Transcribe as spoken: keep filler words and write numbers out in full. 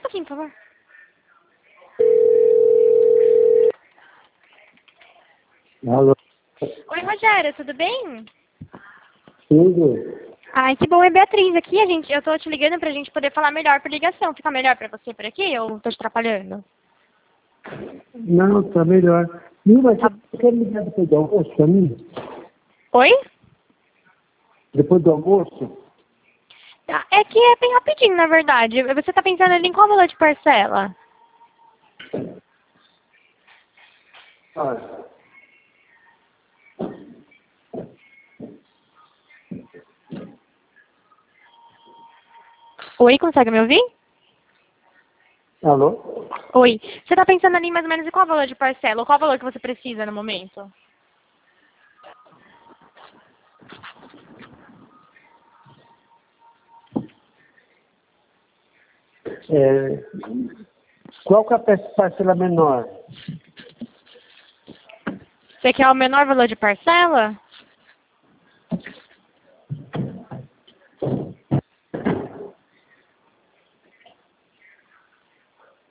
um pouquinho, por favor. Alô? Oi, Rogério, tudo bem? Tudo? Ai, que bom, é Beatriz aqui. A gente, eu tô te ligando pra gente poder falar melhor por ligação. Fica melhor pra você por aqui ou tô te atrapalhando? Não, tá melhor. Mira, Tá. você quer ligar depois do almoço pra mim? Oi? Depois do almoço? Tá, é que é bem rapidinho, na verdade. Você tá pensando ali em qual valor de parcela? Ah, Oi, consegue me ouvir? alô? Oi. Você tá pensando ali mais ou menos em qual valor de parcela? Ou qual valor que você precisa no momento? É, qual que é a pe- parcela menor? Você quer o menor valor de parcela?